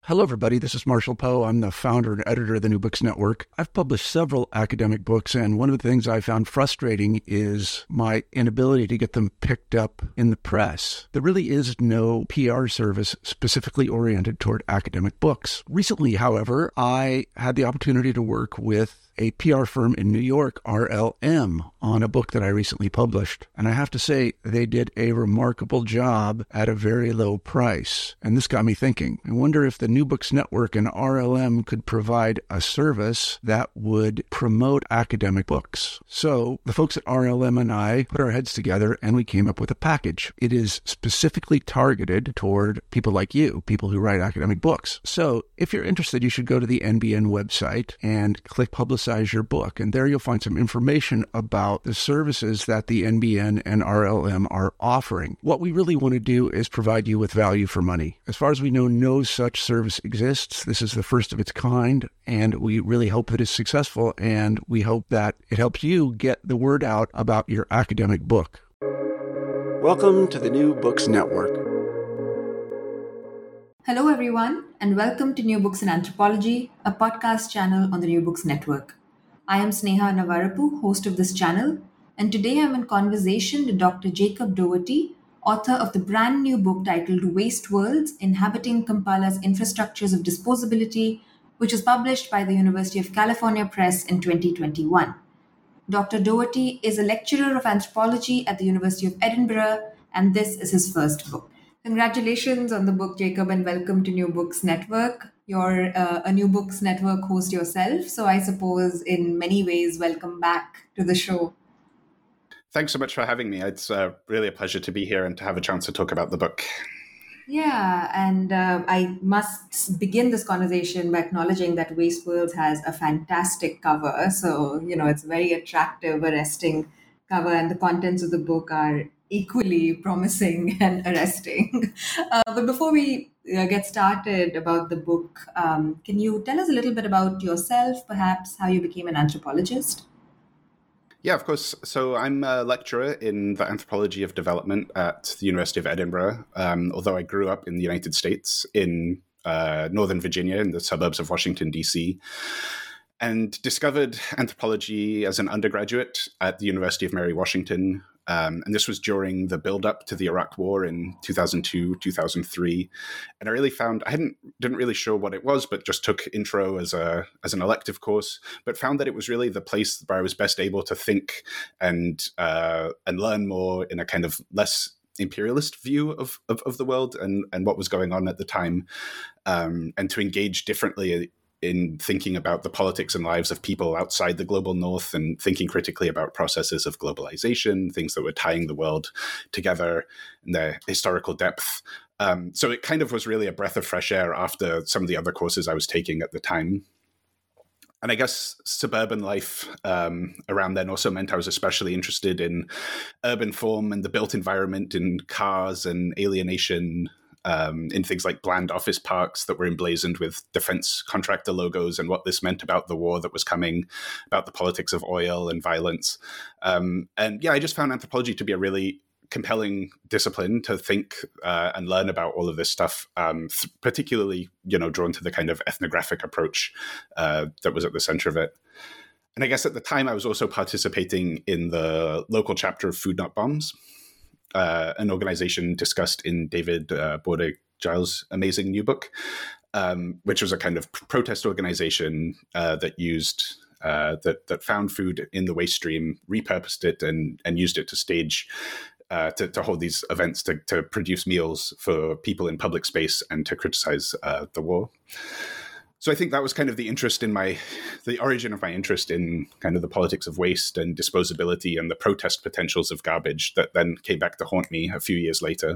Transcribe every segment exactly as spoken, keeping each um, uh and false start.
Hello, everybody. This is Marshall Poe. I'm the founder and editor of the New Books Network. I've published several academic books, and one of the things I found frustrating is my inability to get them picked up in the press. There really is no P R service specifically oriented toward academic books. Recently, however, I had the opportunity to work with a P R firm in New York, R L M, on a book that I recently published. And I have to say, they did a remarkable job at a very low price. And this got me thinking. I wonder if the New Books Network and R L M could provide a service that would promote academic books. So the folks at R L M and I put our heads together and we came up with a package. It is specifically targeted toward people like you, people who write academic books. So if you're interested, you should go to the N B N website and click Publicize your book. And there you'll find some information about the services that the N B N and R L M are offering. What we really want to do is provide you with value for money. As far as we know, no such service exists. This is the first of its kind, and we really hope that it's successful, and we hope that it helps you get the word out about your academic book. Welcome to the New Books Network. Hello, everyone, and welcome to New Books in Anthropology, a podcast channel on the New Books Network. I am Sneha Navarapu, host of this channel, and today I'm in conversation with Doctor Jacob Doherty, author of the brand new book titled Waste Worlds: Inhabiting Kampala's Infrastructures of Disposability, which was published by the University of California Press in twenty twenty-one. Doctor Doherty is a lecturer of anthropology at the University of Edinburgh, and this is his first book. Congratulations on the book, Jacob, and welcome to New Books Network. You're uh, a New Books Network host yourself, so I suppose in many ways, welcome back to the show. Thanks so much for having me. It's uh, really a pleasure to be here and to have a chance to talk about the book. Yeah, and uh, I must begin this conversation by acknowledging that Waste Worlds has a fantastic cover. So, you know, it's very attractive, arresting cover, and the contents of the book are equally promising and arresting. Uh, but before we uh, get started about the book, um, can you tell us a little bit about yourself, perhaps how you became an anthropologist? Yeah, of course. So I'm a lecturer in the anthropology of development at the University of Edinburgh, um, although I grew up in the United States in uh, Northern Virginia, in the suburbs of Washington, D C, and discovered anthropology as an undergraduate at the University of Mary Washington. Um, and this was during the build-up to the Iraq War in two thousand two, two thousand three. And I really found, I hadn't, didn't really sure what it was, but just took intro as a as an elective course, but found that it was really the place where I was best able to think and uh, and learn more in a kind of less imperialist view of, of, of the world and, and what was going on at the time, um, and to engage differently in thinking about the politics and lives of people outside the global north and thinking critically about processes of globalization, things that were tying the world together in their historical depth. Um, so it kind of was really a breath of fresh air after some of the other courses I was taking at the time. And I guess suburban life um, around then also meant I was especially interested in urban form and the built environment, in cars and alienation, Um, in things like bland office parks that were emblazoned with defense contractor logos and what this meant about the war that was coming, about the politics of oil and violence. Um, and yeah, I just found anthropology to be a really compelling discipline to think uh, and learn about all of this stuff, um, th- particularly, you know, drawn to the kind of ethnographic approach uh, that was at the center of it. And I guess at the time I was also participating in the local chapter of Food Not Bombs, Uh, an organization discussed in David uh, Borde-Giles' amazing new book, um, which was a kind of protest organization uh, that used uh, that that found food in the waste stream, repurposed it, and and used it to stage uh, to, to hold these events to to produce meals for people in public space and to criticize uh, the war. So I think that was kind of the interest in my, the origin of my interest in kind of the politics of waste and disposability and the protest potentials of garbage that then came back to haunt me a few years later.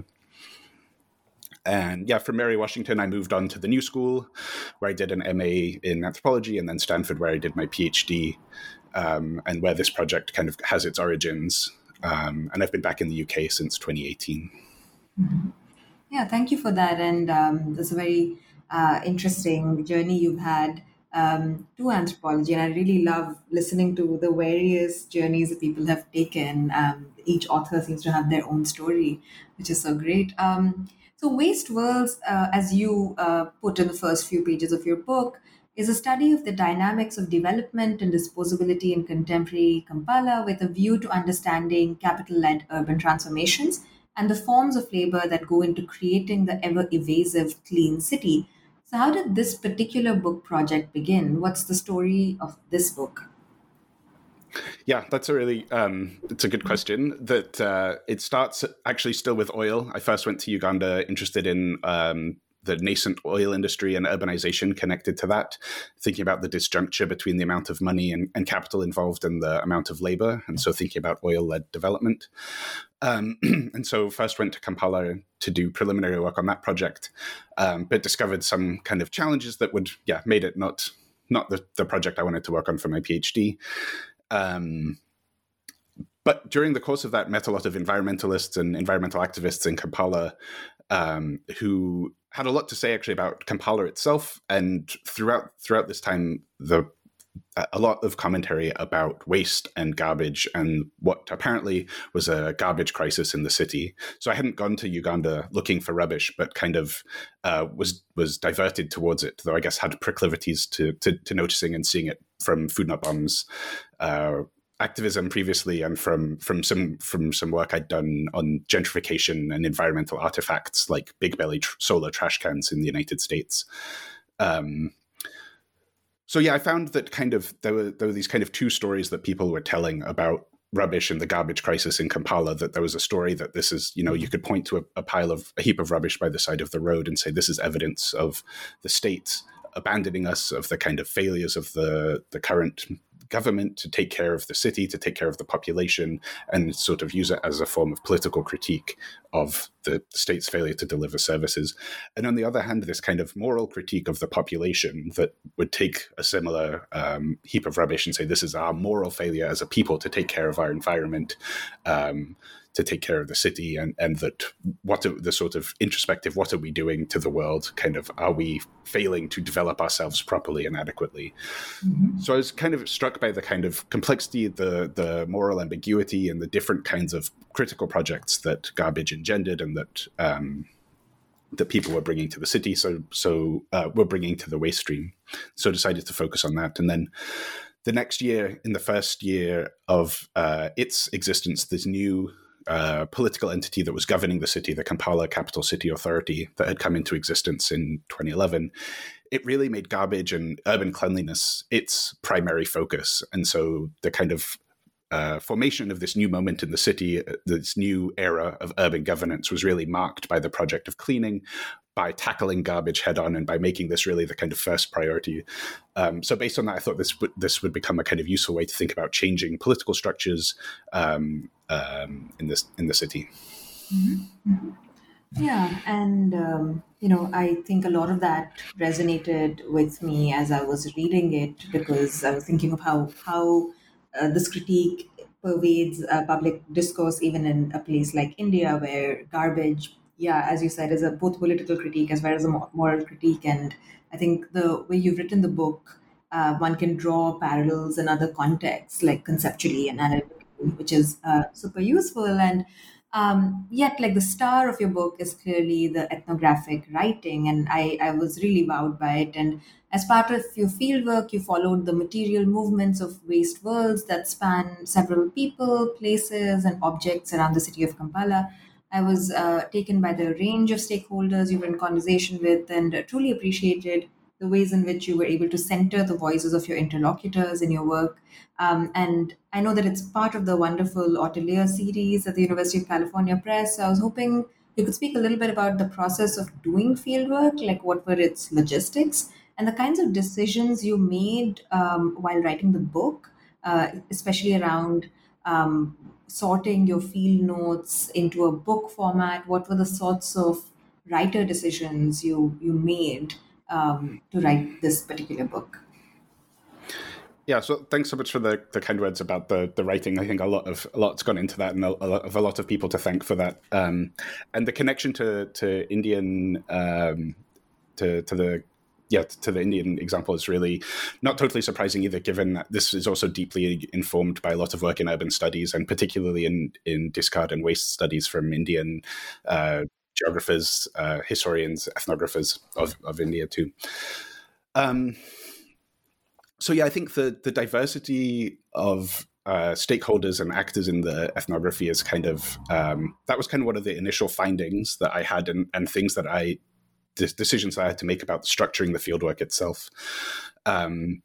And yeah, from Mary Washington, I moved on to the New School, where I did an M A in anthropology, and then Stanford, where I did my PhD, um, and where this project kind of has its origins. Um, and I've been back in the U K since twenty eighteen. Mm-hmm. Yeah, thank you for that. And um, that's a very Uh, interesting journey you've had um, to anthropology, and I really love listening to the various journeys that people have taken. Um, each author seems to have their own story, which is so great. Um, So, Waste Worlds, uh, as you uh, put in the first few pages of your book, is a study of the dynamics of development and disposability in contemporary Kampala with a view to understanding capital led urban transformations and the forms of labor that go into creating the ever evasive clean city. So, how did this particular book project begin? What's the story of this book? Yeah, that's a really um, it's a good question. That uh, it starts actually still with oil. I first went to Uganda interested in um, the nascent oil industry and urbanization connected to that, thinking about the disjuncture between the amount of money and, and capital involved and the amount of labor, and so thinking about oil-led development. Um, and so first went to Kampala to do preliminary work on that project, um, but discovered some kind of challenges that would, yeah, made it not not the, the project I wanted to work on for my PhD. Um, but during the course of that, met a lot of environmentalists and environmental activists in Kampala um, who had a lot to say actually about Kampala itself. And throughout throughout this time, the a lot of commentary about waste and garbage and what apparently was a garbage crisis in the city. So I hadn't gone to Uganda looking for rubbish, but kind of uh, was was diverted towards it, though I guess had proclivities to to, to noticing and seeing it from Food Not Bombs uh, activism previously, and from from some from some work I'd done on gentrification and environmental artifacts like Big Belly tr- solar trash cans in the United States. Um, So yeah, I found that kind of there were there were these kind of two stories that people were telling about rubbish and the garbage crisis in Kampala. That there was a story that this is, you know, you could point to a, a pile of a heap of rubbish by the side of the road and say this is evidence of the state abandoning us, of the kind of failures of the the current government to take care of the city, to take care of the population, and sort of use it as a form of political critique of the state's failure to deliver services. And on the other hand, this kind of moral critique of the population that would take a similar um, heap of rubbish and say, this is our moral failure as a people to take care of our environment, um, to take care of the city, and, and that what are the sort of introspective, what are we doing to the world? Kind of, are we failing to develop ourselves properly and adequately? Mm-hmm. So I was kind of struck by the kind of complexity, the the moral ambiguity, and the different kinds of critical projects that garbage engendered and that um, that people were bringing to the city. So so uh, we're bringing to the waste stream. So I decided to focus on that, and then the next year, in the first year of uh, its existence, this new Uh, political entity that was governing the city, the Kampala Capital City Authority, that had come into existence in twenty eleven, it really made garbage and urban cleanliness its primary focus. And so the kind of uh, formation of this new moment in the city, this new era of urban governance, was really marked by the project of cleaning, by tackling garbage head on, and by making this really the kind of first priority. Um, so based on that, I thought this would, this would become a kind of useful way to think about changing political structures um, um, in this in the city. Mm-hmm. Yeah, and um, you know, I think a lot of that resonated with me as I was reading it, because I was thinking of how how uh, this critique pervades uh, public discourse, even in a place like India, where garbage, yeah, as you said, is a both political critique as well as a moral critique. And I think the way you've written the book, uh, one can draw parallels in other contexts, like conceptually and analytically, which is uh, super useful. And um, yet, like, the star of your book is clearly the ethnographic writing, and I, I was really wowed by it. And as part of your fieldwork, you followed the material movements of waste worlds that span several people, places, and objects around the city of Kampala. I was uh, taken by the range of stakeholders you were in conversation with, and uh, truly appreciated the ways in which you were able to center the voices of your interlocutors in your work. Um, and I know that it's part of the wonderful Atelier series at the University of California Press. So I was hoping you could speak a little bit about the process of doing fieldwork, like what were its logistics, and the kinds of decisions you made um, while writing the book, uh, especially around um, sorting your field notes into a book format. What were the sorts of writer decisions you you made um, to write this particular book? Yeah, so thanks so much for the, the kind words about the, the writing. I think a lot of a lot's gone into that, and a, a lot of a lot of people to thank for that. Um, and the connection to to Indian um, to to the yeah to the Indian example is really not totally surprising either, given that this is also deeply informed by a lot of work in urban studies, and particularly in in discard and waste studies from Indian Uh, geographers, uh, historians, ethnographers of, of India too. Um, so yeah, I think the the diversity of uh, stakeholders and actors in the ethnography is kind of, um, that was kind of one of the initial findings that I had, and, and things that I, decisions that I had to make about structuring the fieldwork itself. Um,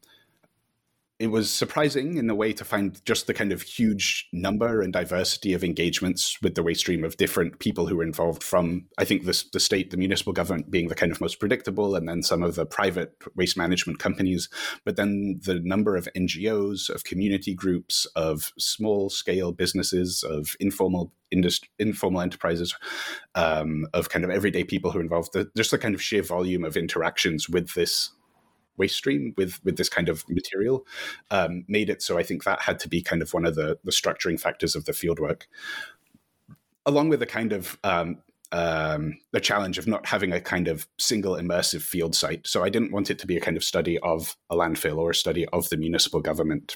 It was surprising in a way to find just the kind of huge number and diversity of engagements with the waste stream of different people who were involved, from, I think, the, the state, the municipal government being the kind of most predictable, and then some of the private waste management companies, but then the number of N G Os, of community groups, of small scale businesses, of informal industry, informal enterprises, um, of kind of everyday people who are involved, the, just the kind of sheer volume of interactions with this waste stream, with with this kind of material, um, made it so I think that had to be kind of one of the, the structuring factors of the fieldwork, along with the kind of um, um, the challenge of not having a kind of single immersive field site. So I didn't want it to be a kind of study of a landfill or a study of the municipal government,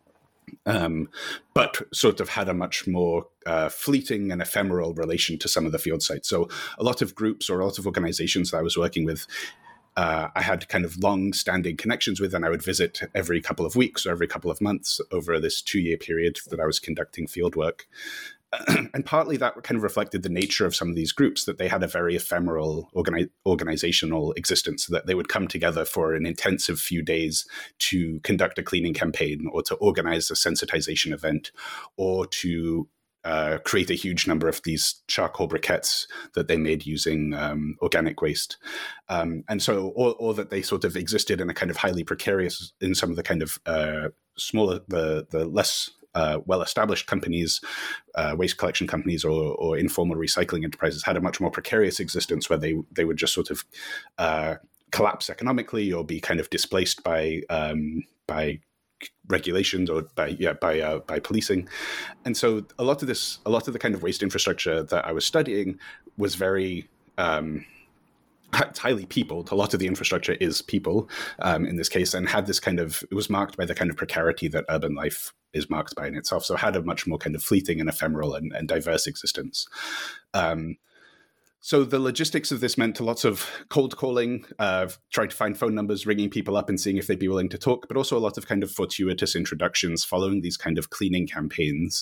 um, but sort of had a much more uh, fleeting and ephemeral relation to some of the field sites. So a lot of groups or a lot of organizations that I was working with, Uh, I had kind of long-standing connections with, and I would visit every couple of weeks or every couple of months over this two-year period that I was conducting fieldwork. And partly that kind of reflected the nature of some of these groups, that they had a very ephemeral organi- organizational existence, that they would come together for an intensive few days to conduct a cleaning campaign, or to organize a sensitization event, or to Uh, create a huge number of these charcoal briquettes that they made using um, organic waste. Um, and so, or, or that they sort of existed in a kind of highly precarious, in some of the kind of uh, smaller, the, the less uh, well-established companies, uh, waste collection companies, or, or informal recycling enterprises had a much more precarious existence, where they, they would just sort of uh, collapse economically, or be kind of displaced by um, by regulations, or by yeah by uh, by policing. And so a lot of this, a lot of the kind of waste infrastructure that I was studying was very um, it's highly peopled. A lot of the infrastructure is people um, in this case, and had this kind of, it was marked by the kind of precarity that urban life is marked by in itself. So it had a much more kind of fleeting and ephemeral and, and diverse existence. Um, So the logistics of this meant lots of cold calling, uh, trying to find phone numbers, ringing people up and seeing if they'd be willing to talk, but also a lot of kind of fortuitous introductions following these kind of cleaning campaigns.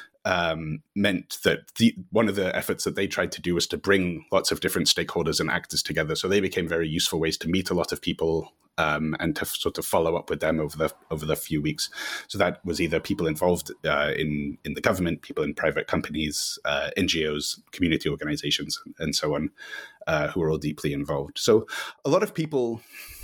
Um, meant that the, one of the efforts that they tried to do was to bring lots of different stakeholders and actors together. So they became very useful ways to meet a lot of people, um, and to f- sort of follow up with them over the over the few weeks. So that was either people involved uh, in in the government, people in private companies, uh, N G Os, community organizations, and so on, uh, who were all deeply involved. So a lot of people,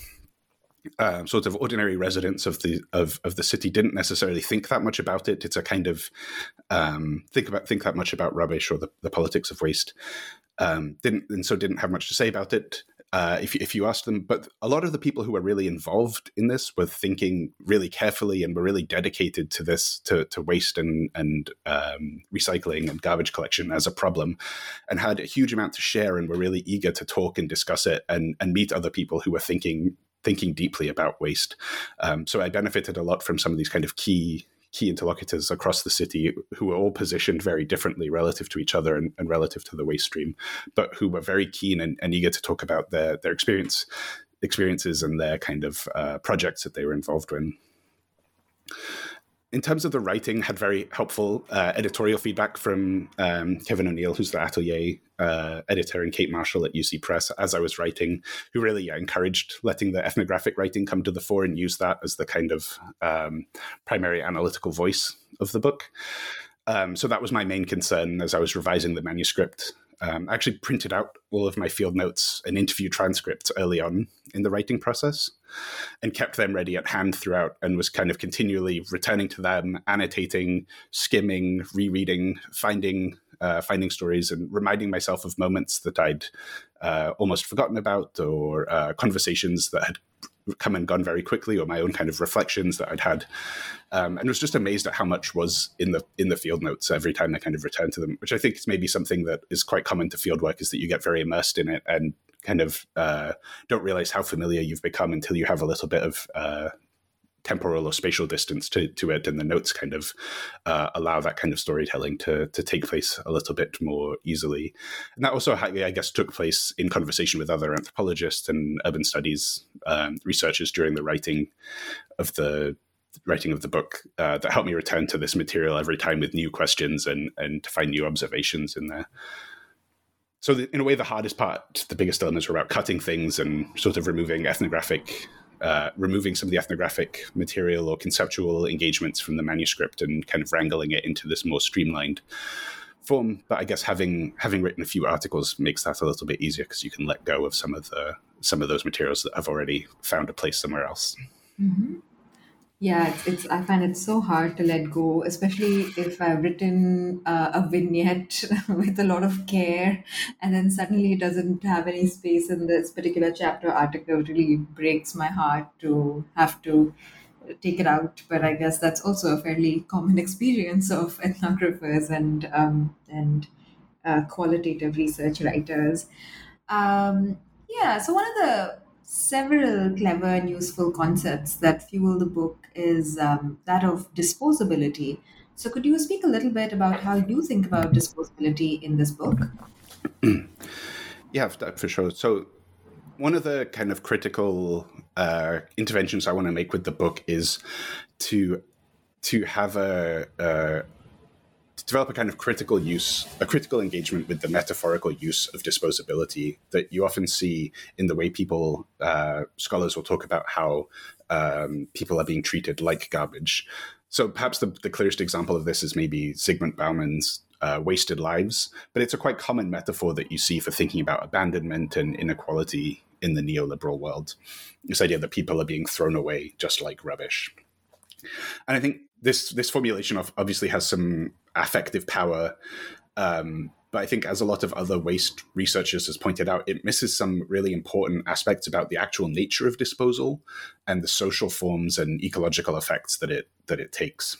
Uh, sort of ordinary residents of the of, of the city, didn't necessarily think that much about it. It's a kind of um, think about think that much about rubbish, or the, the politics of waste. Um, didn't and so didn't have much to say about it. Uh, if you, if you asked them, but a lot of the people who were really involved in this were thinking really carefully, and were really dedicated to this, to, to waste and and um, recycling and garbage collection as a problem, and had a huge amount to share, and were really eager to talk and discuss it, and and meet other people who were thinking. thinking deeply about waste. Um, so I benefited a lot from some of these kind of key key interlocutors across the city, who were all positioned very differently relative to each other, and, and relative to the waste stream, but who were very keen and, and eager to talk about their their experience experiences and their kind of uh, projects that they were involved in. In terms of the writing, had very helpful uh, editorial feedback from um, Kevin O'Neill, who's the Atelier uh, editor, and Kate Marshall at U C Press, as I was writing, who really yeah, encouraged letting the ethnographic writing come to the fore, and use that as the kind of um, primary analytical voice of the book. Um, so that was my main concern as I was revising the manuscript. Um, I actually printed out all of my field notes and interview transcripts early on in the writing process, and kept them ready at hand throughout, and was kind of continually returning to them, annotating, skimming, rereading, finding uh, finding stories, and reminding myself of moments that I'd uh, almost forgotten about, or uh, conversations that had come and gone very quickly, or my own kind of reflections that I'd had, um, and was just amazed at how much was in the in the field notes every time I kind of returned to them, which I think is maybe something that is quite common to fieldwork, is that you get very immersed in it and kind of uh, don't realize how familiar you've become until you have a little bit of uh, temporal or spatial distance to, to it, and the notes kind of uh, allow that kind of storytelling to to take place a little bit more easily. And that also, I guess, took place in conversation with other anthropologists and urban studies um, researchers during the writing of the writing of the book uh, that helped me return to this material every time with new questions and and to find new observations in there. So the, in a way, the hardest part, the biggest elements were about cutting things and sort of removing ethnographic Uh, removing some of the ethnographic material or conceptual engagements from the manuscript and kind of wrangling it into this more streamlined form. But I guess having having written a few articles makes that a little bit easier, because you can let go of some of the some of those materials that have already found a place somewhere else. Mm-hmm. Yeah, it's, it's. I find it so hard to let go, especially if I've written uh, a vignette with a lot of care, and then suddenly it doesn't have any space in this particular chapter article. It really breaks my heart to have to take it out. But I guess that's also a fairly common experience of ethnographers and um, and uh, qualitative research writers. Um, yeah. So one of the several clever and useful concepts that fuel the book is um, that of disposability. So, could you speak a little bit about how you think about disposability in this book? Yeah, for sure. So, one of the kind of critical uh, interventions I want to make with the book is to to have a, a to develop a kind of critical use, a critical engagement with the metaphorical use of disposability that you often see in the way people, uh, scholars will talk about how um, people are being treated like garbage. So perhaps the, the clearest example of this is maybe Zygmunt Bauman's uh, Wasted Lives, but it's a quite common metaphor that you see for thinking about abandonment and inequality in the neoliberal world. This idea that people are being thrown away just like rubbish. And I think this this formulation of obviously has some affective power, um, but I think, as a lot of other waste researchers has pointed out, it misses some really important aspects about the actual nature of disposal and the social forms and ecological effects that it that it takes.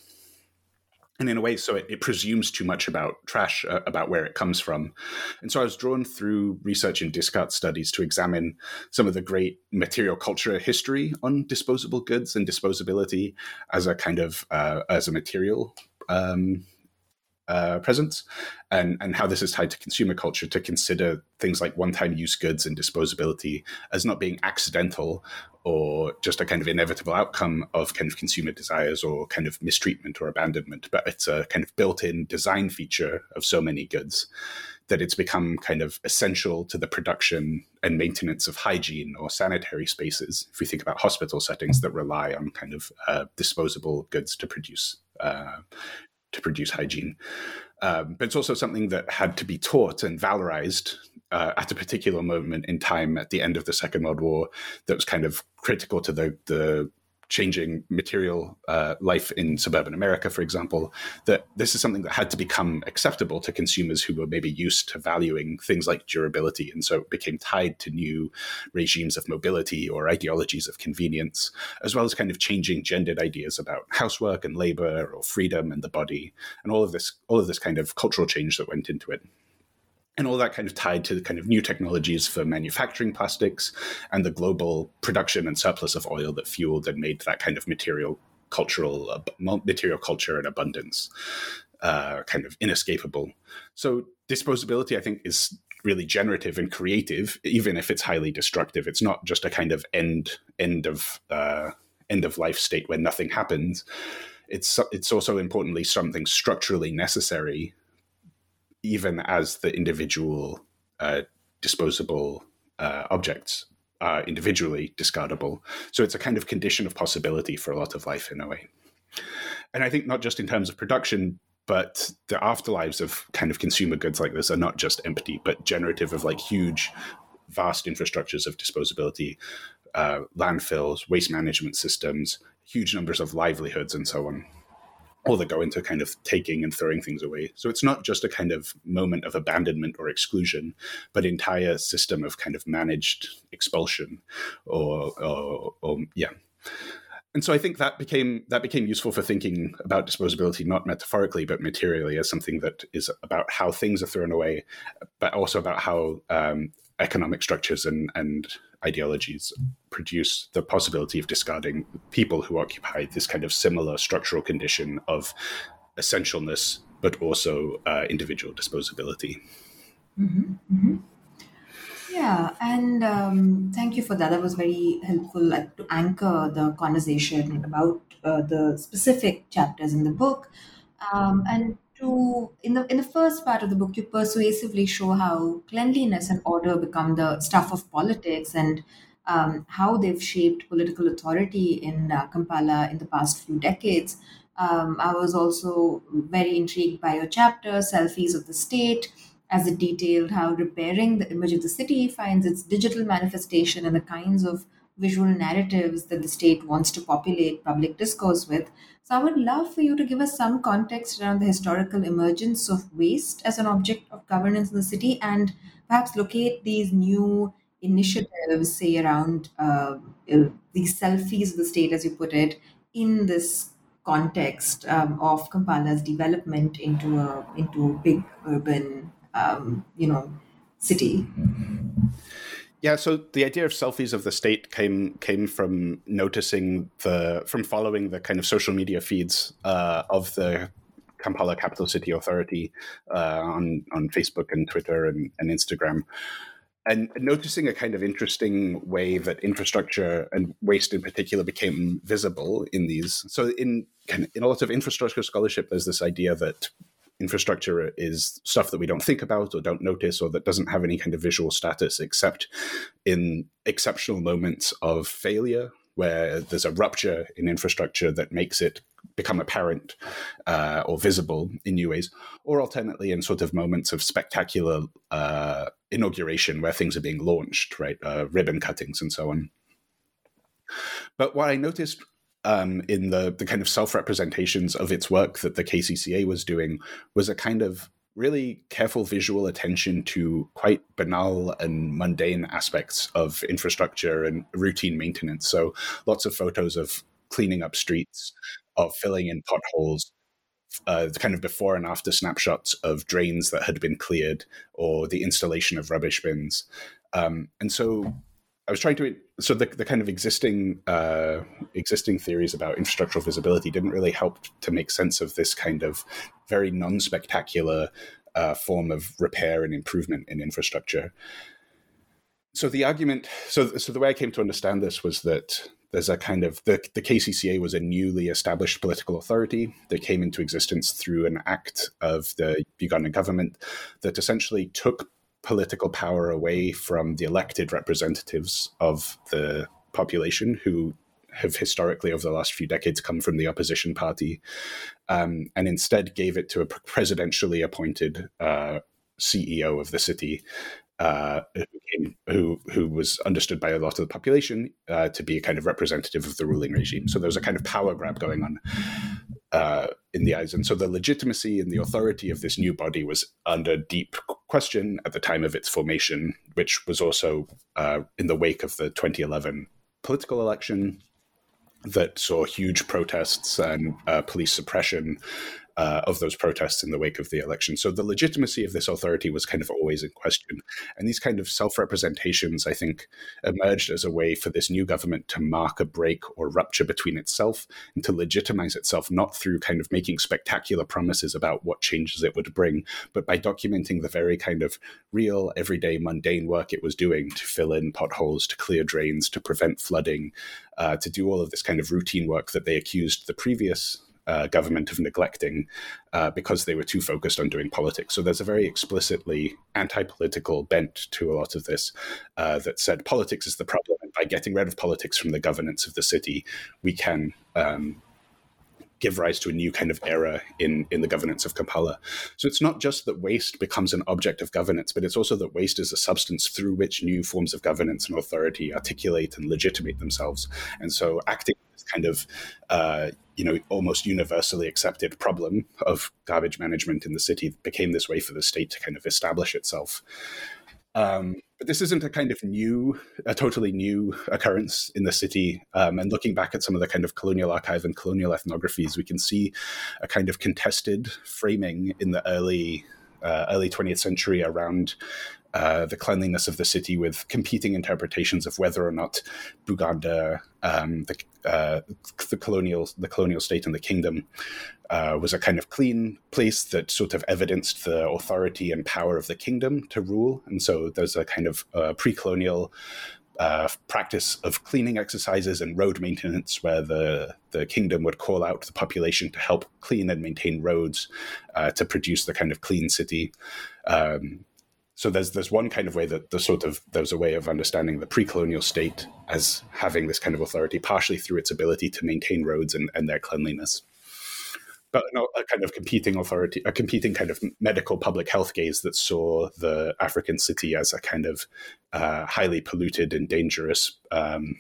And in a way, so it, it presumes too much about trash, uh, about where it comes from. And so I was drawn through research in discard studies to examine some of the great material culture history on disposable goods and disposability as a kind of, uh, as a material um, uh, presence, and, and how this is tied to consumer culture, to consider things like one-time use goods and disposability as not being accidental or just a kind of inevitable outcome of kind of consumer desires or kind of mistreatment or abandonment, but it's a kind of built-in design feature of so many goods that it's become kind of essential to the production and maintenance of hygiene or sanitary spaces. If we think about hospital settings that rely on kind of uh, disposable goods to produce uh, to produce hygiene. Um, but it's also something that had to be taught and valorized uh, at a particular moment in time at the end of the Second World War that was kind of critical to the, the changing material uh, life in suburban America, for example, that this is something that had to become acceptable to consumers who were maybe used to valuing things like durability. And so it became tied to new regimes of mobility or ideologies of convenience, as well as kind of changing gendered ideas about housework and labor or freedom and the body, and all of this, all of this kind of cultural change that went into it. And all that kind of tied to the kind of new technologies for manufacturing plastics and the global production and surplus of oil that fueled and made that kind of material cultural uh, material culture and abundance uh, kind of inescapable. So disposability, I think, is really generative and creative, even if it's highly destructive. It's not just a kind of end end of uh, end of life state where nothing happens. It's it's also importantly something structurally necessary, even as the individual uh, disposable uh, objects are individually discardable. So it's a kind of condition of possibility for a lot of life in a way. And I think not just in terms of production, but the afterlives of kind of consumer goods like this are not just empty, but generative of like huge, vast infrastructures of disposability, uh, landfills, waste management systems, huge numbers of livelihoods, and so on, all that go into kind of taking and throwing things away. So it's not just a kind of moment of abandonment or exclusion, but entire system of kind of managed expulsion or, or, or yeah. And so I think that became that became useful for thinking about disposability, not metaphorically, but materially, as something that is about how things are thrown away, but also about how um, economic structures and, and ideologies produce the possibility of discarding people who occupy this kind of similar structural condition of essentialness, but also uh, individual disposability. Mm-hmm, mm-hmm. Yeah, and um, thank you for that. That was very helpful, like to anchor the conversation about uh, the specific chapters in the book. Um, and to in the in the first part of the book, you persuasively show how cleanliness and order become the stuff of politics, and um, how they've shaped political authority in uh, Kampala in the past few decades. Um, I was also very intrigued by your chapter, Selfies of the State, as it detailed how repairing the image of the city finds its digital manifestation in the kinds of visual narratives that the state wants to populate public discourse with. So, I would love for you to give us some context around the historical emergence of waste as an object of governance in the city, and perhaps locate these new initiatives, say around uh, uh, these selfies of the state, as you put it, in this context um, of Kampala's development into a into a big urban, um, you know, city. Yeah, so the idea of selfies of the state came came from noticing the from following the kind of social media feeds uh, of the Kampala Capital City Authority uh, on on Facebook and Twitter and, and Instagram, and noticing a kind of interesting way that infrastructure and waste in particular became visible in these. So in in a lot of infrastructure scholarship, there's this idea that infrastructure is stuff that we don't think about or don't notice, or that doesn't have any kind of visual status except in exceptional moments of failure, where there's a rupture in infrastructure that makes it become apparent uh, or visible in new ways, or alternately in sort of moments of spectacular uh, inauguration where things are being launched, right? Uh, ribbon cuttings and so on. But what I noticed Um, in the, the kind of self-representations of its work that the K C C A was doing was a kind of really careful visual attention to quite banal and mundane aspects of infrastructure and routine maintenance. So lots of photos of cleaning up streets, of filling in potholes, uh, the kind of before and after snapshots of drains that had been cleared, or the installation of rubbish bins. Um, and so I was trying to, so the, the kind of existing uh, existing theories about infrastructural visibility didn't really help to make sense of this kind of very non-spectacular uh, form of repair and improvement in infrastructure. So the argument, so so the way I came to understand this was that there's a kind of, the, the K C C A was a newly established political authority that came into existence through an act of the Ugandan government that essentially took political power away from the elected representatives of the population, who have historically over the last few decades come from the opposition party, um, and instead gave it to a presidentially appointed uh, C E O of the city, uh, who who was understood by a lot of the population uh, to be a kind of representative of the ruling regime. So there was a kind of power grab going on uh, in the eyes. And so the legitimacy and the authority of this new body was under deep question at the time of its formation, which was also uh, in the wake of the twenty eleven political election that saw huge protests and uh, police suppression uh, of those protests in the wake of the election. So the legitimacy of this authority was kind of always in question. And these kind of self-representations, I think, emerged as a way for this new government to mark a break or rupture between itself and to legitimize itself, not through kind of making spectacular promises about what changes it would bring, but by documenting the very kind of real, everyday, mundane work it was doing to fill in potholes, to clear drains, to prevent flooding, uh, to do all of this kind of routine work that they accused the previous Uh, government of neglecting uh, because they were too focused on doing politics. So there's a very explicitly anti-political bent to a lot of this uh, that said politics is the problem, and by getting rid of politics from the governance of the city, we can um, give rise to a new kind of era in, in the governance of Kampala. So it's not just that waste becomes an object of governance, but it's also that waste is a substance through which new forms of governance and authority articulate and legitimate themselves. And so acting as kind of uh, you know, almost universally accepted problem of garbage management in the city became this way for the state to kind of establish itself. Um, but this isn't a kind of new, a totally new occurrence in the city. Um, and looking back at some of the kind of colonial archive and colonial ethnographies, we can see a kind of contested framing in the early uh, early twentieth century around uh, the cleanliness of the city with competing interpretations of whether or not Buganda, um, the, uh, the colonial the colonial state and the kingdom, uh, was a kind of clean place that sort of evidenced the authority and power of the kingdom to rule. And so there's a kind of uh, pre-colonial Uh, practice of cleaning exercises and road maintenance where the, the kingdom would call out the population to help clean and maintain roads uh, to produce the kind of clean city. Um, so there's there's one kind of way that the sort of there's a way of understanding the pre-colonial state as having this kind of authority partially through its ability to maintain roads and, and their cleanliness. But no, a kind of competing authority, a competing kind of medical public health gaze that saw the African city as a kind of uh, highly polluted and dangerous, um,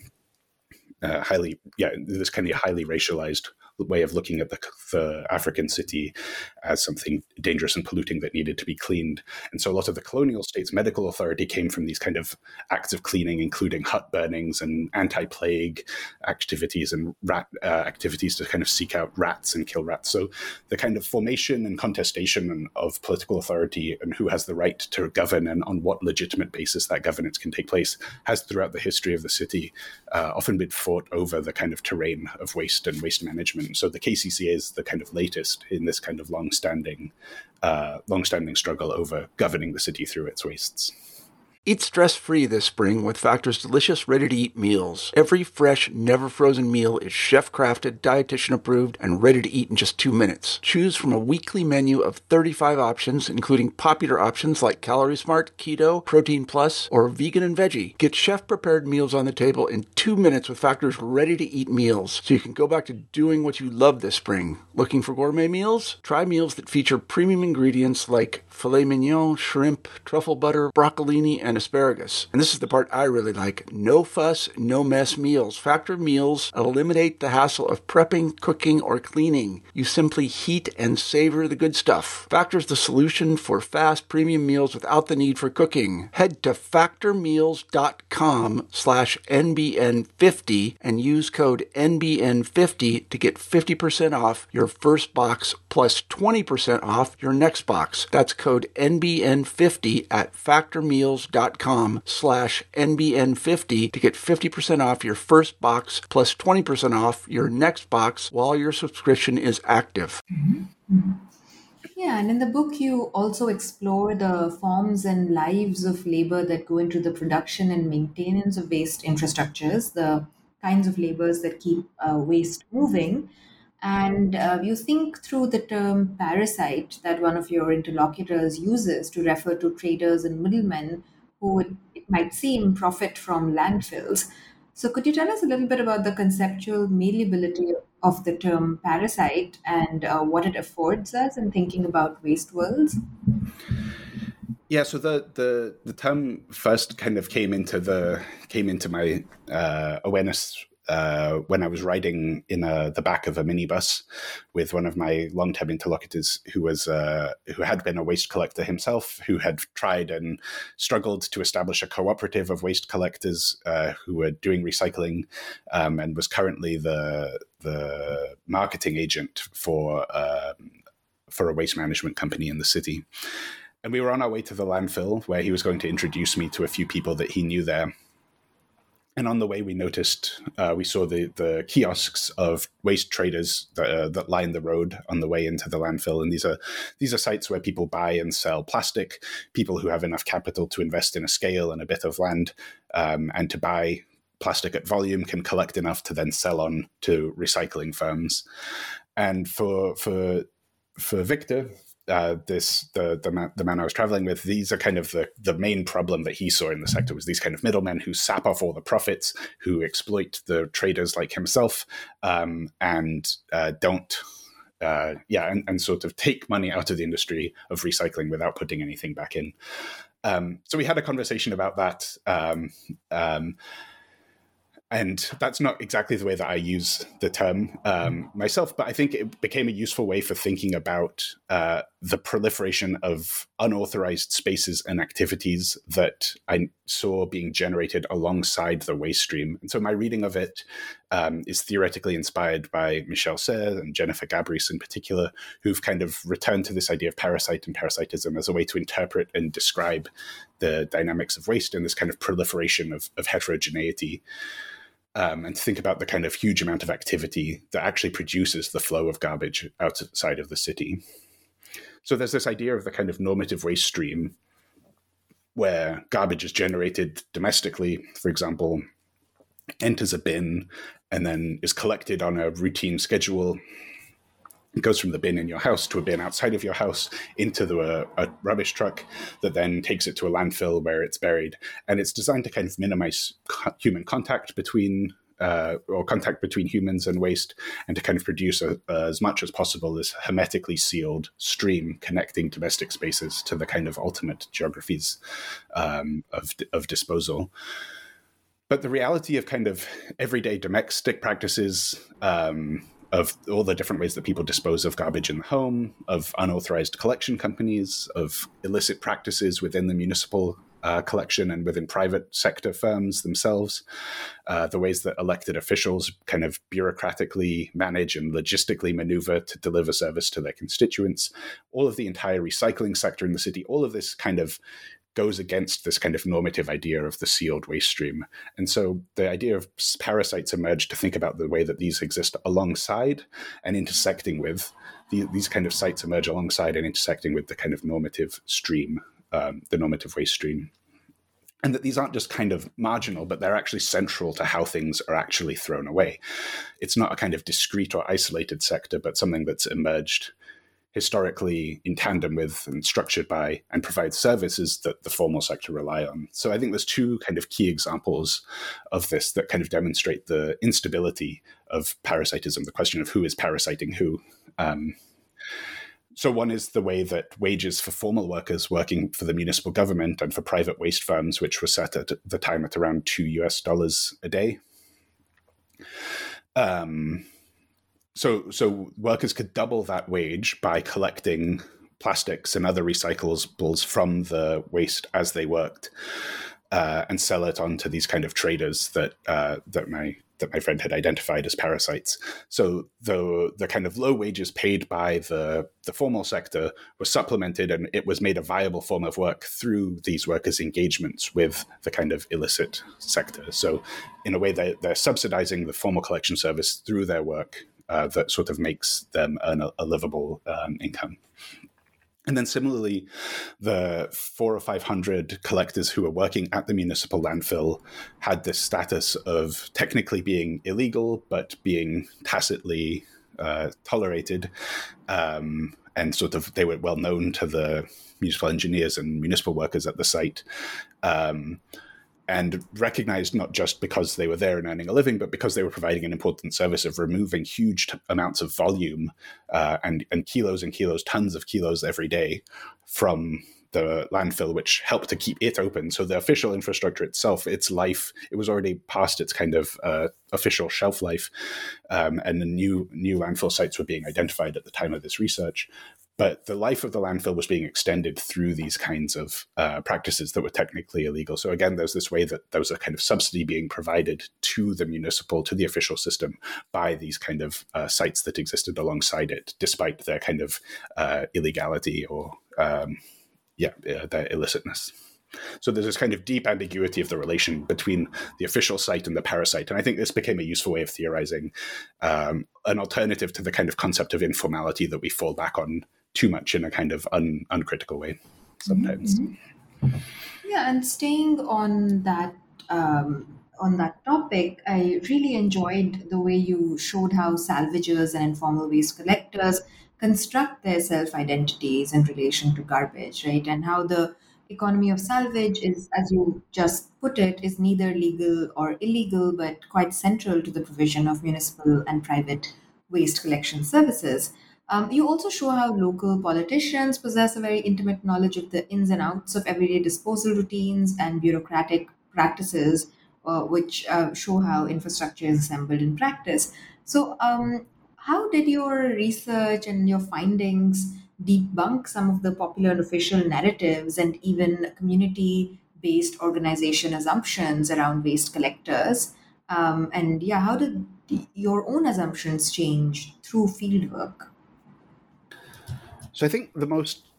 uh, highly, yeah, this kind of highly racialized way of looking at the, the African city as something dangerous and polluting that needed to be cleaned. And so a lot of the colonial state's medical authority came from these kind of acts of cleaning, including hut burnings and anti-plague activities and rat uh, activities to kind of seek out rats and kill rats. So the kind of formation and contestation of political authority and who has the right to govern and on what legitimate basis that governance can take place has throughout the history of the city uh, often been fought over the kind of terrain of waste and waste management. So the K C C A is the kind of latest in this kind of long-standing, uh, long-standing struggle over governing the city through its wastes. Eat stress-free this spring with Factor's delicious, ready-to-eat meals. Every fresh, never-frozen meal is chef-crafted, dietitian-approved, and ready to eat in just two minutes. Choose from a weekly menu of thirty-five options, including popular options like Calorie Smart, Keto, Protein Plus, or Vegan and Veggie. Get chef-prepared meals on the table in two minutes with Factor's ready-to-eat meals, so you can go back to doing what you love this spring. Looking for gourmet meals? Try meals that feature premium ingredients like filet mignon, shrimp, truffle butter, broccolini, and asparagus. And this is the part I really like. No fuss, no mess meals. Factor meals eliminate the hassle of prepping, cooking, or cleaning. You simply heat and savor the good stuff. Factor's the solution for fast premium meals without the need for cooking. Head to factormeals.com slash NBN50 and use code N B N fifty to get fifty percent off your first box plus twenty percent off your next box. That's code N B N fifty at factormeals.com slash NBN50 to get fifty percent off your first box plus twenty percent off your next box while your subscription is active. Mm-hmm. Yeah, and in the book, you also explore the forms and lives of labor that go into the production and maintenance of waste infrastructures, the kinds of labors that keep uh, waste moving. And uh, you think through the term parasite that one of your interlocutors uses to refer to traders and middlemen who, it, it might seem, profit from landfills. So could you tell us a little bit about the conceptual malleability of the term parasite and uh, what it affords us in thinking about waste worlds? Yeah, so the, the the term first kind of came into the came into my uh, awareness Uh, when I was riding in a, the back of a minibus with one of my long-term interlocutors who was uh, who had been a waste collector himself, who had tried and struggled to establish a cooperative of waste collectors uh, who were doing recycling, um, and was currently the the marketing agent for um, for a waste management company in the city. And we were on our way to the landfill where he was going to introduce me to a few people that he knew there. And on the way, we noticed, uh, we saw the, the kiosks of waste traders that, uh, that line the road on the way into the landfill. And these are these are sites where people buy and sell plastic, people who have enough capital to invest in a scale and a bit of land, um, and to buy plastic at volume can collect enough to then sell on to recycling firms. And for for for Victor, Uh, this the the man, the man I was traveling with, these are kind of the the main problem that he saw in the sector was these kind of middlemen who sap off all the profits, who exploit the traders like himself, um, and uh, don't uh, yeah and, and sort of take money out of the industry of recycling without putting anything back in. Um, so we had a conversation about that. Um, um, And that's not exactly the way that I use the term um, myself, but I think it became a useful way for thinking about uh, the proliferation of unauthorized spaces and activities that I saw being generated alongside the waste stream. And so my reading of it um, is theoretically inspired by Michel Serres and Jennifer Gabrys in particular, who've kind of returned to this idea of parasite and parasitism as a way to interpret and describe the dynamics of waste and this kind of proliferation of, of heterogeneity, um, and to think about the kind of huge amount of activity that actually produces the flow of garbage outside of the city. So there's this idea of the kind of normative waste stream where garbage is generated domestically, for example, enters a bin, and then is collected on a routine schedule. It goes from the bin in your house to a bin outside of your house into the, uh, a rubbish truck that then takes it to a landfill where it's buried. And it's designed to kind of minimize co- human contact between uh, or contact between humans and waste, and to kind of produce a, uh, as much as possible this hermetically sealed stream connecting domestic spaces to the kind of ultimate geographies um, of, of disposal. But the reality of kind of everyday domestic practices, um, of all the different ways that people dispose of garbage in the home, of unauthorized collection companies, of illicit practices within the municipal uh, collection and within private sector firms themselves, uh, the ways that elected officials kind of bureaucratically manage and logistically maneuver to deliver service to their constituents, all of the entire recycling sector in the city, all of this kind of goes against this kind of normative idea of the sealed waste stream. And so the idea of parasites emerged to think about the way that these exist alongside and intersecting with, the, these kind of sites emerge alongside and intersecting with the kind of normative stream, um, the normative waste stream. And that these aren't just kind of marginal, but they're actually central to how things are actually thrown away. It's not a kind of discrete or isolated sector, but something that's emerged historically in tandem with and structured by and provide services that the formal sector rely on. So I think there's two kind of key examples of this that kind of demonstrate the instability of parasitism, the question of who is parasiting who. Um, so one is the way that wages for formal workers working for the municipal government and for private waste firms, which were set at the time at around two U S dollars a day. Um, So, so workers could double that wage by collecting plastics and other recyclables from the waste as they worked, uh, and sell it on to these kind of traders that uh, that my that my friend had identified as parasites. So the the kind of low wages paid by the the formal sector was supplemented, and it was made a viable form of work through these workers' engagements with the kind of illicit sector. So, in a way, they they're subsidizing the formal collection service through their work. Uh, that sort of makes them earn a, a livable um, income. And then similarly, the four or five hundred collectors who were working at the municipal landfill had this status of technically being illegal, but being tacitly uh, tolerated. Um, and sort of they were well known to the municipal engineers and municipal workers at the site. Um, and recognized not just because they were there and earning a living, but because they were providing an important service of removing huge t- amounts of volume uh, and, and kilos and kilos, tons of kilos every day from the landfill, which helped to keep it open. So the official infrastructure itself, its life, it was already past its kind of uh, official shelf life, um, and the new new landfill sites were being identified at the time of this research. But the life of the landfill was being extended through these kinds of uh, practices that were technically illegal. So again, there's this way that there was a kind of subsidy being provided to the municipal, to the official system by these kind of uh, sites that existed alongside it, despite their kind of uh, illegality or, um, yeah, uh, their illicitness. So there's this kind of deep ambiguity of the relation between the official site and the parasite. And I think this became a useful way of theorizing um, an alternative to the kind of concept of informality that we fall back on too much in a kind of un, uncritical way sometimes. Mm-hmm. Yeah, and staying on that um, on that topic, I really enjoyed the way you showed how salvagers and informal waste collectors construct their self-identities in relation to garbage, right? And how the economy of salvage is, as you just put it, is neither legal or illegal, but quite central to the provision of municipal and private waste collection services. Um, you also show how local politicians possess a very intimate knowledge of the ins and outs of everyday disposal routines and bureaucratic practices, uh, which uh, show how infrastructure is assembled in practice. So, um, how did your research and your findings debunk some of the popular official narratives and even community-based organization assumptions around waste collectors? Um, and yeah, how did your own assumptions change through fieldwork? So I think the most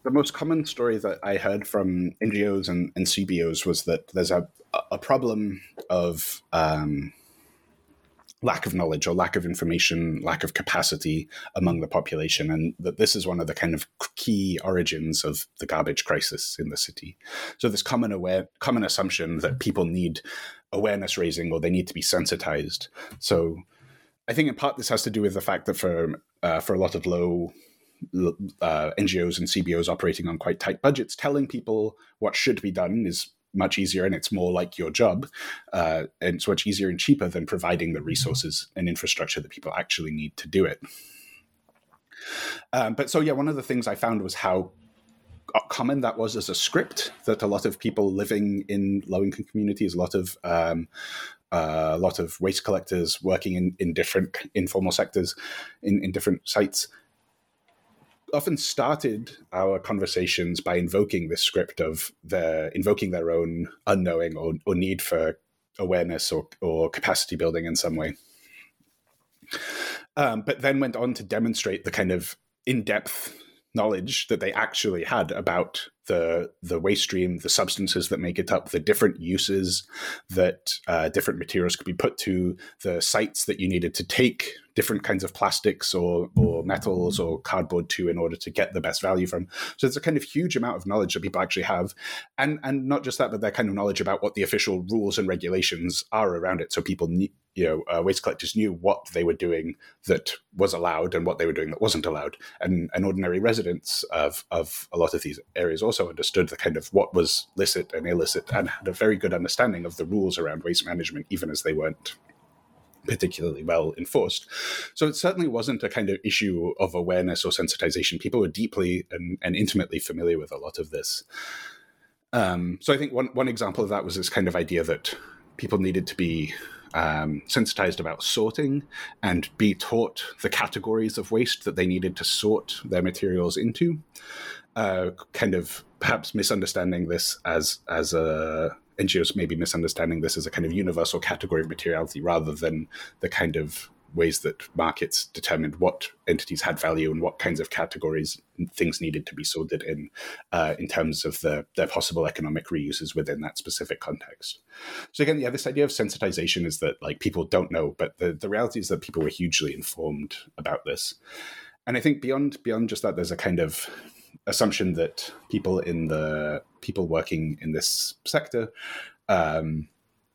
the most common story that I heard from N G Os and, and C B Os was that there's a, a problem of um, lack of knowledge or lack of information, lack of capacity among the population, and that this is one of the kind of key origins of the garbage crisis in the city. So this common aware, common assumption that people need awareness raising or they need to be sensitized. So I think in part this has to do with the fact that for uh, for a lot of low uh, N G Os and C B Os operating on quite tight budgets, telling people what should be done is much easier, and it's more like your job, uh, and it's much easier and cheaper than providing the resources and infrastructure that people actually need to do it. Um, but so, yeah, one of the things I found was how common that was as a script, that a lot of people living in low-income communities, a lot of um, uh, a lot of waste collectors working in, in different informal sectors, in, in different sites, often started our conversations by invoking this script of their invoking their own unknowing or, or need for awareness or, or capacity building in some way. Um, but then went on to demonstrate the kind of in-depth knowledge that they actually had about the the waste stream, the substances that make it up, the different uses that uh, different materials could be put to, the sites that you needed to take different kinds of plastics or or metals or cardboard to in order to get the best value from. So it's a kind of huge amount of knowledge that people actually have. And and not just that, but their kind of knowledge about what the official rules and regulations are around it. So people need, you know, uh, waste collectors knew what they were doing that was allowed and what they were doing that wasn't allowed. And, and ordinary residents of, of a lot of these areas also understood the kind of what was licit and illicit and had a very good understanding of the rules around waste management, even as they weren't particularly well enforced. So it certainly wasn't a kind of issue of awareness or sensitization. People were deeply and, and intimately familiar with a lot of this. Um, so I think one, one example of that was this kind of idea that people needed to be um, sensitized about sorting and be taught the categories of waste that they needed to sort their materials into. Uh, kind of perhaps misunderstanding this as as a N G Os maybe misunderstanding this as a kind of universal category of materiality rather than the kind of ways that markets determined what entities had value and what kinds of categories things needed to be sorted in, uh, in terms of the, their possible economic reuses within that specific context. So again, yeah, this idea of sensitization is that like people don't know, but the, the reality is that people were hugely informed about this. And I think beyond beyond just that, there's a kind of assumption that people in the people working in this sector um,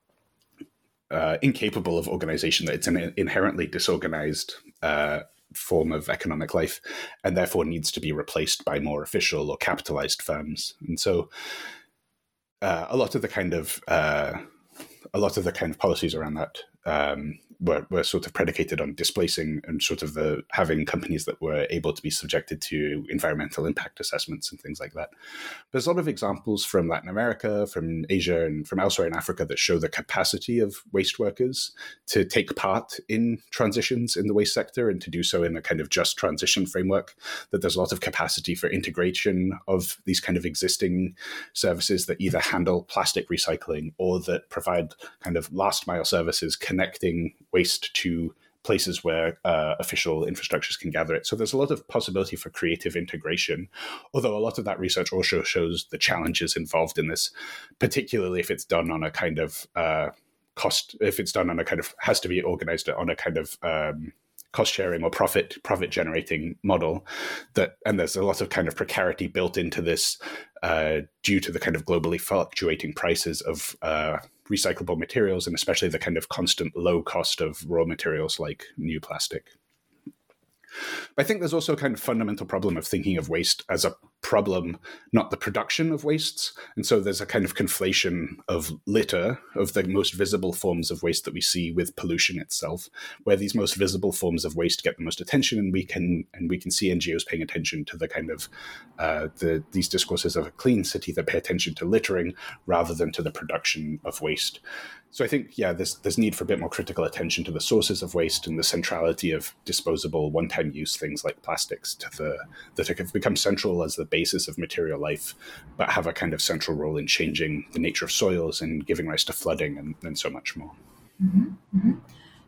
uh, incapable of organization, that it's an inherently disorganized uh, form of economic life and therefore needs to be replaced by more official or capitalized firms. And so uh, a lot of the kind of uh, a lot of the kind of policies around that um, were, were sort of predicated on displacing and sort of the having companies that were able to be subjected to environmental impact assessments and things like that. There's a lot of examples from Latin America, from Asia, and from elsewhere in Africa that show the capacity of waste workers to take part in transitions in the waste sector and to do so in a kind of just transition framework, that there's a lot of capacity for integration of these kind of existing services that either handle plastic recycling or that provide kind of last mile services connecting waste to places where uh, official infrastructures can gather it. So there's a lot of possibility for creative integration, although a lot of that research also shows the challenges involved in this, particularly if it's done on a kind of uh, cost, if it's done on a kind of, has to be organized on a kind of um, cost sharing or profit profit generating model, that, and there's a lot of kind of precarity built into this uh, due to the kind of globally fluctuating prices of uh, recyclable materials, and especially the kind of constant low cost of raw materials like new plastic. But I think there's also a kind of fundamental problem of thinking of waste as a problem, not the production of wastes. And so there's a kind of conflation of litter, of the most visible forms of waste that we see, with pollution itself, where these most visible forms of waste get the most attention, and we can and we can see N G Os paying attention to the kind of uh, the these discourses of a clean city that pay attention to littering rather than to the production of waste. So I think, yeah, there's there's need for a bit more critical attention to the sources of waste and the centrality of disposable one-time use things like plastics to the that have become central as the basis of material life, but have a kind of central role in changing the nature of soils and giving rise to flooding and, and so much more. Mm-hmm. Mm-hmm.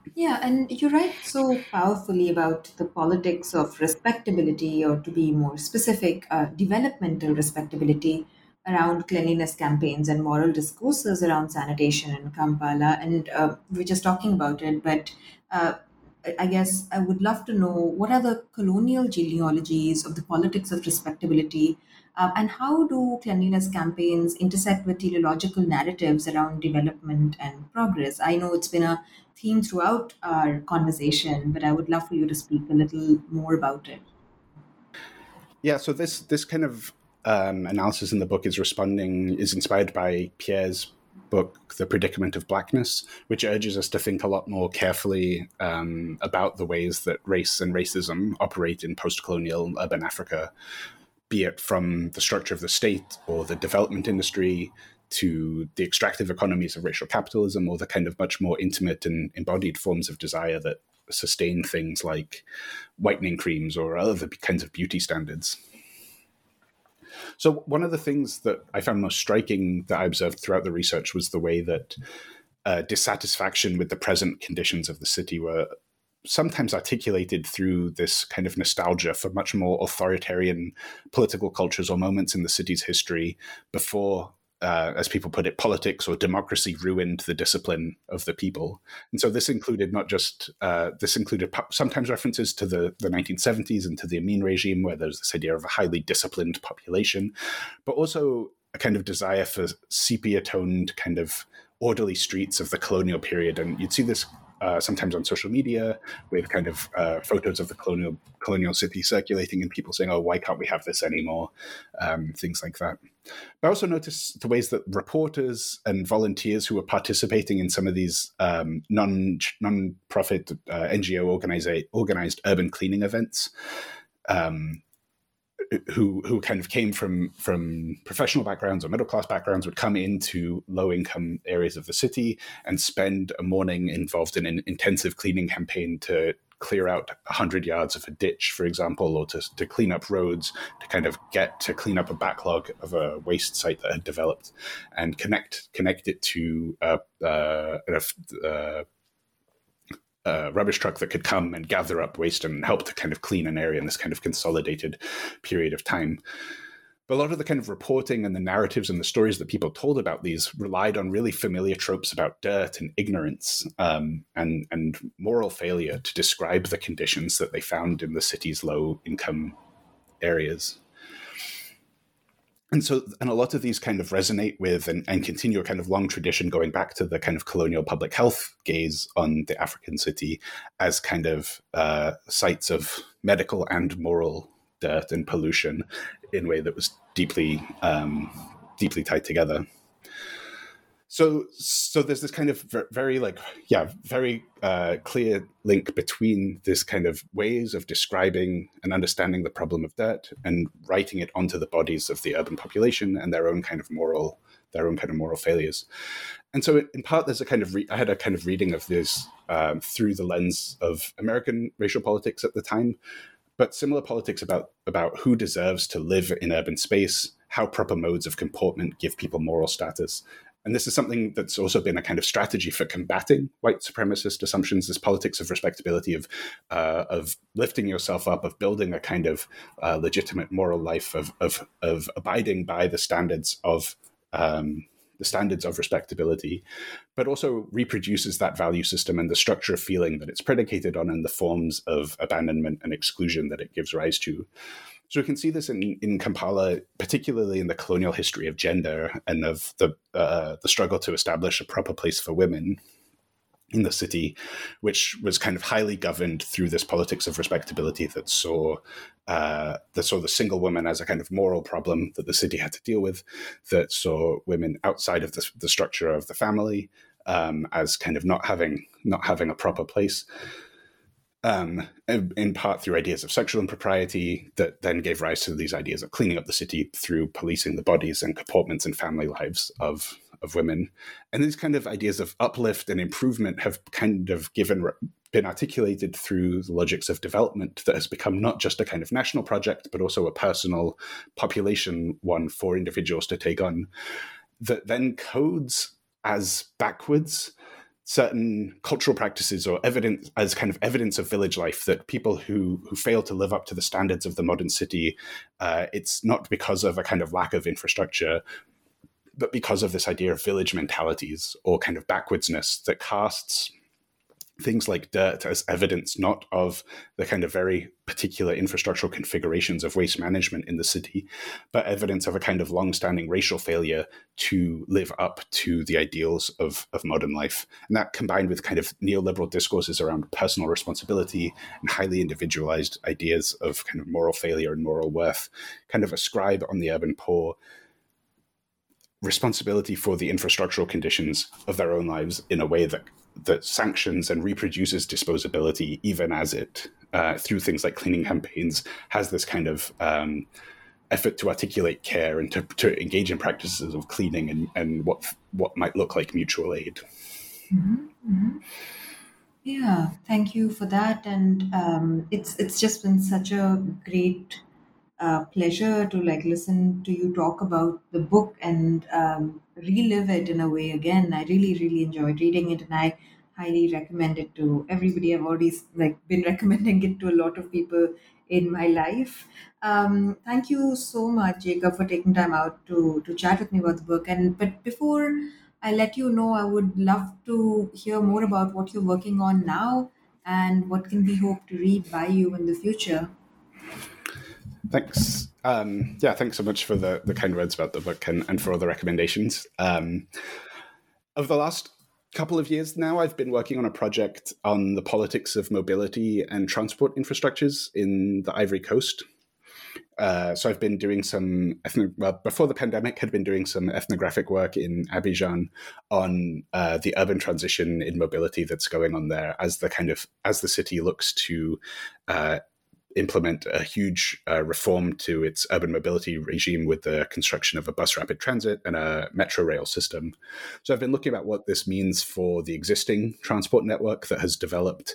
Yeah, and you write so powerfully about the politics of respectability, or to be more specific, uh, developmental respectability around cleanliness campaigns and moral discourses around sanitation in Kampala. And uh, we're just talking about it, but uh, I I guess I would love to know what are the colonial genealogies of the politics of respectability, uh, and how do cleanliness campaigns intersect with teleological narratives around development and progress? I know it's been a theme throughout our conversation, but I would love for you to speak a little more about it. Yeah, so this this kind of um, analysis in the book is responding is inspired by Pierre's book, The Predicament of Blackness, which urges us to think a lot more carefully um, about the ways that race and racism operate in post-colonial urban Africa, be it from the structure of the state or the development industry to the extractive economies of racial capitalism, or the kind of much more intimate and embodied forms of desire that sustain things like whitening creams or other kinds of beauty standards. So one of the things that I found most striking that I observed throughout the research was the way that uh, dissatisfaction with the present conditions of the city were sometimes articulated through this kind of nostalgia for much more authoritarian political cultures or moments in the city's history before, uh, as people put it, politics or democracy ruined the discipline of the people. And so this included not just, uh, this included sometimes references to the, the nineteen seventies and to the Amin regime, where there's this idea of a highly disciplined population, but also a kind of desire for sepia-toned kind of orderly streets of the colonial period. And you'd see this Uh, sometimes on social media with kind of uh, photos of the colonial colonial city circulating and people saying, oh, why can't we have this anymore? Um, things like that. But I also noticed the ways that reporters and volunteers who were participating in some of these um, non, non-profit uh, N G O organized, organized urban cleaning events, um, who who kind of came from from professional backgrounds or middle class backgrounds, would come into low income areas of the city and spend a morning involved in an intensive cleaning campaign to clear out one hundred yards of a ditch, for example, or to, to clean up roads, to kind of get to clean up a backlog of a waste site that had developed and connect connect it to a, uh, a, a Uh, rubbish truck that could come and gather up waste and help to kind of clean an area in this kind of consolidated period of time. But a lot of the kind of reporting and the narratives and the stories that people told about these relied on really familiar tropes about dirt and ignorance um, and, and moral failure to describe the conditions that they found in the city's low-income areas. And so, and a lot of these kind of resonate with and, and continue a kind of long tradition going back to the kind of colonial public health gaze on the African city as kind of uh, sites of medical and moral dirt and pollution in a way that was deeply, um, deeply tied together. So, so there's this kind of very, like, yeah, very uh, clear link between this kind of ways of describing and understanding the problem of dirt and writing it onto the bodies of the urban population and their own kind of moral, their own kind of moral failures. And so, in part, there's a kind of re- I had a kind of reading of this um, through the lens of American racial politics at the time, but similar politics about about who deserves to live in urban space, how proper modes of comportment give people moral status. And this is something that's also been a kind of strategy for combating white supremacist assumptions, this politics of respectability, of uh, of lifting yourself up, of building a kind of uh, legitimate moral life, of of of abiding by the standards of um, the standards of respectability, but also reproduces that value system and the structure of feeling that it's predicated on and the forms of abandonment and exclusion that it gives rise to. So we can see this in, in Kampala, particularly in the colonial history of gender and of the uh, the struggle to establish a proper place for women in the city, which was kind of highly governed through this politics of respectability that saw uh, that saw the single woman as a kind of moral problem that the city had to deal with, that saw women outside of the, the structure of the family um, as kind of not having not having a proper place. Um, in part through ideas of sexual impropriety that then gave rise to these ideas of cleaning up the city through policing the bodies and comportments and family lives of, of women. And these kind of ideas of uplift and improvement have kind of given been articulated through the logics of development that has become not just a kind of national project, but also a personal population one for individuals to take on, that then codes as backwards certain cultural practices or evidence as kind of evidence of village life, that people who who fail to live up to the standards of the modern city, uh, it's not because of a kind of lack of infrastructure, but because of this idea of village mentalities or kind of backwardsness that casts things like dirt as evidence not of the kind of very particular infrastructural configurations of waste management in the city, but evidence of a kind of long-standing racial failure to live up to the ideals of, of modern life. And that, combined with kind of neoliberal discourses around personal responsibility and highly individualized ideas of kind of moral failure and moral worth, kind of ascribe on the urban poor responsibility for the infrastructural conditions of their own lives in a way that that sanctions and reproduces disposability, even as it, uh, through things like cleaning campaigns, has this kind of um, effort to articulate care and to, to engage in practices of cleaning and, and what what might look like mutual aid. Mm-hmm, mm-hmm. Yeah, thank you for that. And um, it's it's just been such a great uh, pleasure to like listen to you talk about the book and um, relive it in a way again. I really really enjoyed reading it, and I highly recommend it to everybody. I've already like been recommending it to a lot of people in my life. Um, thank you so much, Jacob, for taking time out to to chat with me about the book. And but before I let you know, I would love to hear more about what you're working on now and what can we hope to read by you in the future. Thanks. Um, yeah, thanks so much for the, the kind words about the book and, and for all the recommendations. Um, over the last couple of years now, I've been working on a project on the politics of mobility and transport infrastructures in the Ivory Coast. Uh, so I've been doing some, ethno- well, before the pandemic, had been doing some ethnographic work in Abidjan on uh, the urban transition in mobility that's going on there as the kind of, as the city looks to uh, implement a huge uh, reform to its urban mobility regime with the construction of a bus rapid transit and a metro rail system. So I've been looking at what this means for the existing transport network that has developed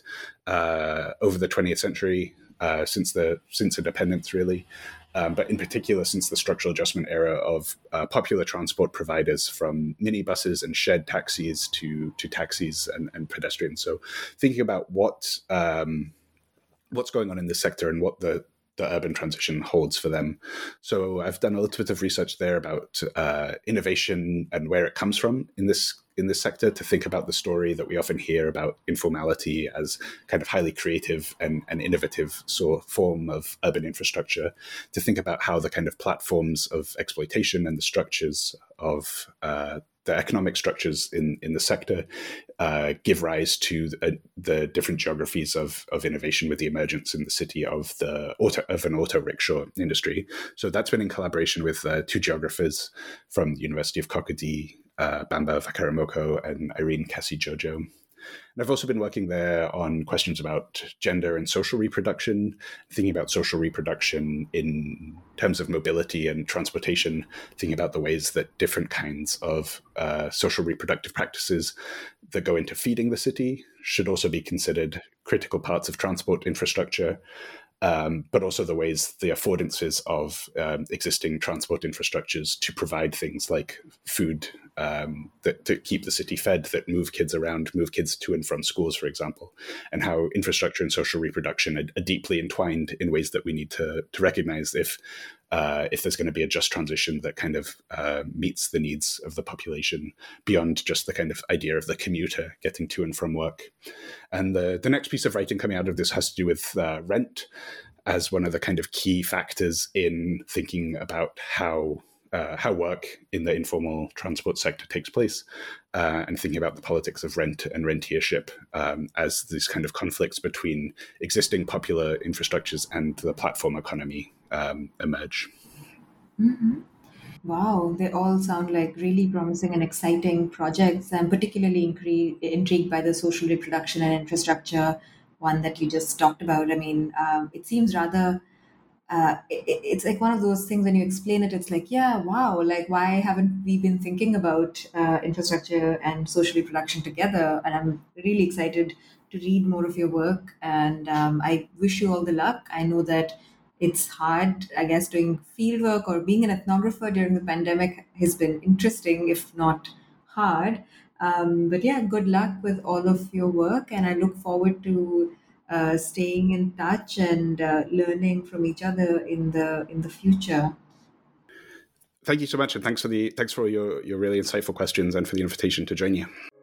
uh, over the twentieth century, uh, since the since independence, really. Um, but in particular, since the structural adjustment era of uh, popular transport providers, from minibuses and shared taxis to to taxis and, and pedestrians. So thinking about what um, what's going on in this sector and what the, the urban transition holds for them. So I've done a little bit of research there about uh, innovation and where it comes from in this in this sector, to think about the story that we often hear about informality as kind of highly creative and, and innovative sort of form of urban infrastructure, to think about how the kind of platforms of exploitation and the structures of uh, the economic structures in, in the sector uh, give rise to the, the different geographies of, of innovation, with the emergence in the city of the auto, of an auto rickshaw industry. So that's been in collaboration with uh, two geographers from the University of Cocody, uh, Bamba Vakaramoko and Irene Cassie-Jojo. And I've also been working there on questions about gender and social reproduction, thinking about social reproduction in terms of mobility and transportation, thinking about the ways that different kinds of uh, social reproductive practices that go into feeding the city should also be considered critical parts of transport infrastructure, um, but also the ways, the affordances of um, existing transport infrastructures to provide things like food um, that to keep the city fed, that move kids around, move kids to and from schools, for example, and how infrastructure and social reproduction are, are deeply entwined in ways that we need to, to recognize if uh, if there's going to be a just transition that kind of uh, meets the needs of the population beyond just the kind of idea of the commuter getting to and from work. And the, the next piece of writing coming out of this has to do with uh, rent as one of the kind of key factors in thinking about how Uh, how work in the informal transport sector takes place, uh, and thinking about the politics of rent and rentiership um, as these kind of conflicts between existing popular infrastructures and the platform economy um, emerge. Mm-hmm. Wow, they all sound like really promising and exciting projects. I'm particularly incre- intrigued by the social reproduction and infrastructure one that you just talked about. I mean, um, it seems rather uh, it, it's like one of those things when you explain it, it's like, yeah, wow, like why haven't we been thinking about uh, infrastructure and social reproduction together? And I'm really excited to read more of your work. And um, I wish you all the luck. I know that it's hard, I guess, doing field work or being an ethnographer during the pandemic has been interesting, if not hard. Um, but yeah, good luck with all of your work, and I look forward to uh, staying in touch and uh, learning from each other in the in the future. Thank you so much, and thanks for the thanks for your your really insightful questions and for the invitation to join you.